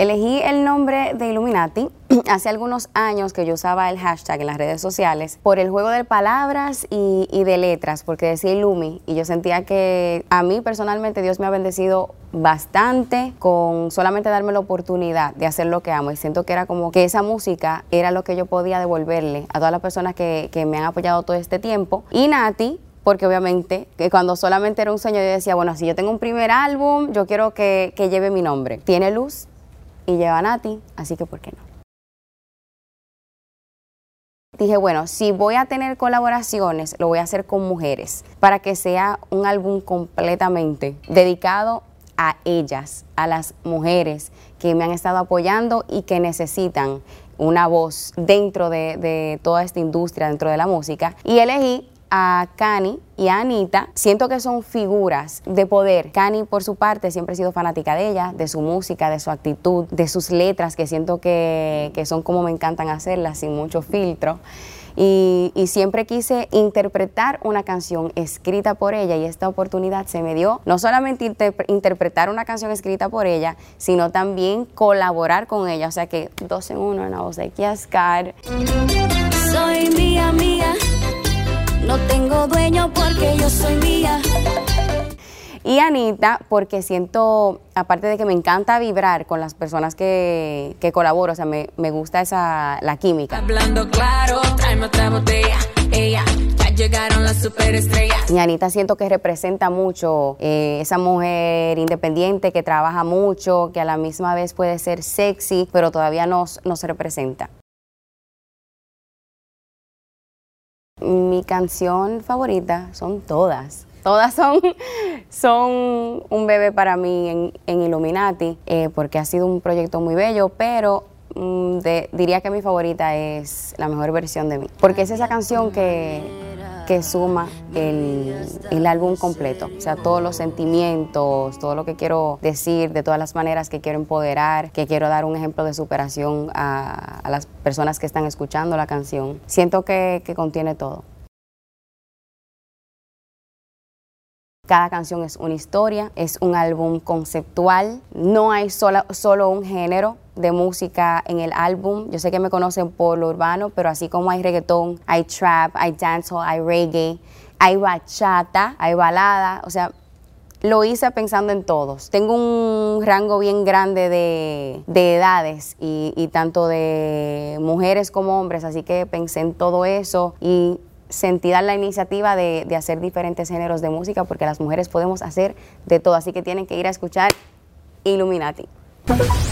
Elegí el nombre de Illuminati hace algunos años que yo usaba el hashtag en las redes sociales por el juego de palabras y de letras, porque decía Illumi y yo sentía que a mí personalmente Dios me ha bendecido bastante con solamente darme la oportunidad de hacer lo que amo, y siento que era como que esa música era lo que yo podía devolverle a todas las personas que me han apoyado todo este tiempo. Y Nati, porque obviamente que cuando solamente era un sueño yo decía, bueno, si yo tengo un primer álbum, yo quiero que lleve mi nombre. Tiene luz y lleva a Nati, así que ¿por qué no? Dije, bueno, si voy a tener colaboraciones, lo voy a hacer con mujeres, para que sea un álbum completamente dedicado a ellas, a las mujeres que me han estado apoyando y que necesitan una voz dentro de toda esta industria, dentro de la música. Y elegí a Cani y a Anita. Siento que son figuras de poder. Cani, por su parte, siempre he sido fanática de ella, de su música, de su actitud, de sus letras, que siento que son como me encantan hacerlas, sin mucho filtro. Y siempre quise interpretar una canción escrita por ella, y esta oportunidad se me dio no solamente interpretar una canción escrita por ella, sino también colaborar con ella, o sea que 2 en 1 en la voz de Kiaskar. Soy mía, mía, no tengo dueño porque yo soy mía. Y Anita, porque siento, aparte de que me encanta vibrar con las personas que colaboro, o sea, me gusta la química. Hablando claro, tráeme otra botella, ella, ya llegaron las superestrellas. Y Anita siento que representa mucho esa mujer independiente que trabaja mucho, que a la misma vez puede ser sexy, pero todavía nos representa. Mi canción favorita son todas. Todas son un bebé para mí en Illuminati, porque ha sido un proyecto muy bello, pero diría que mi favorita es La Mejor Versión de Mí, porque es esa canción que suma el álbum completo, o sea, todos los sentimientos, todo lo que quiero decir, de todas las maneras que quiero empoderar, que quiero dar un ejemplo de superación a las personas que están escuchando la canción. Siento que contiene todo. Cada canción es una historia, es un álbum conceptual, no hay solo un género de música en el álbum. Yo sé que me conocen por lo urbano, pero así como hay reggaetón, hay trap, hay dancehall, hay reggae, hay bachata, hay balada, o sea, lo hice pensando en todos. Tengo un rango bien grande de edades y tanto de mujeres como hombres, así que pensé en todo eso y sentí dar la iniciativa de hacer diferentes géneros de música, porque las mujeres podemos hacer de todo, así que tienen que ir a escuchar Illuminati.